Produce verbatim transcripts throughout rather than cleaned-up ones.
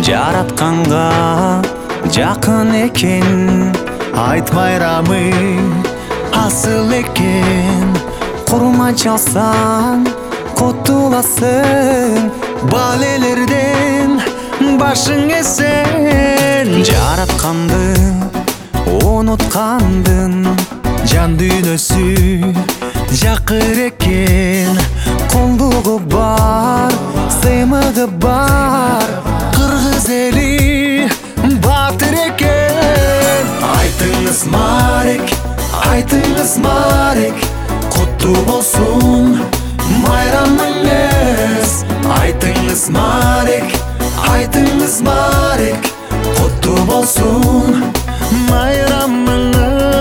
жаратканга жакын экен. Айт майрамы асыл экен. Курма чалсаң кутуласың, Балелерден башың эсен. жаратканды унуткандын Жан дүйнөсү жакыр экен. колдугу бар, сыймыгы бар. Кыргыз эли батыр экен. Айтыңыз Марек, айтыңыз Марек, куттуу болсун майрамыңыз. Айтыңыз Марек, айтыңыз Марек, куттуу болсун майрамыңыз.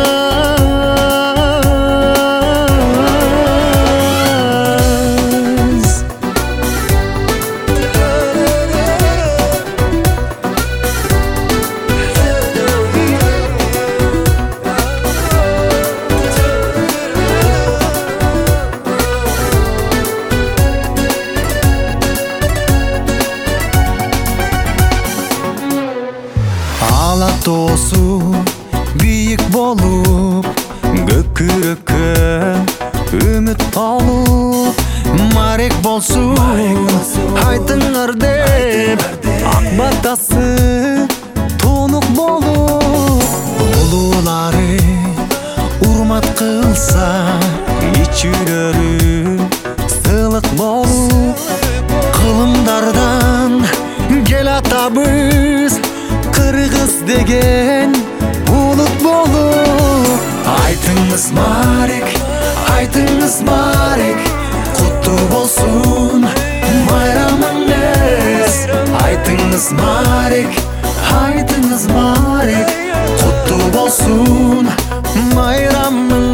Ала тоосу бийик болуп, көкүрөккө үмүт толуп. Марек болсун айтыңар деп, Ак батасы тунук болуп, улуулары урмат кылса, ичүүлөрү сылык болуп. кылымдардан кел атабыз, Кыргыз деген булут болуп. айтыңыз Марек, айтыңыз Марек, куттуу болсун майрамыңыз. Айтыңыз Марек, айтыңыз Марек, куттуу болсун майрамыңыз.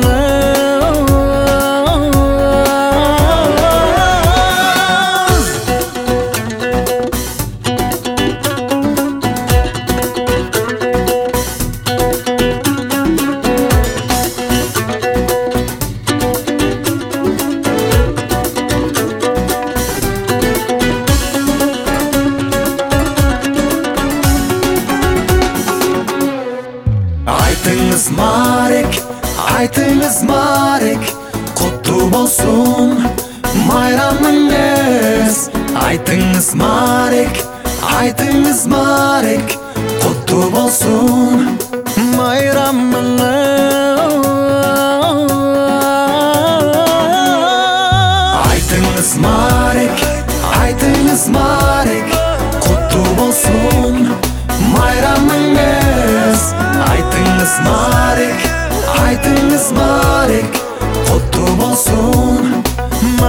Айтыңыз Марек, айтыңыз Марек, куттуу болсун майрамыңыз. Айтыңыз Марек, айтыңыз Марек, куттуу болсун майрамыңыз. Айтыңыз Марек, айтыңыз Марек, куттуу болсун майрамыңыз. Айтыңыз Марек, айтыңыз Марек, куттуу болсун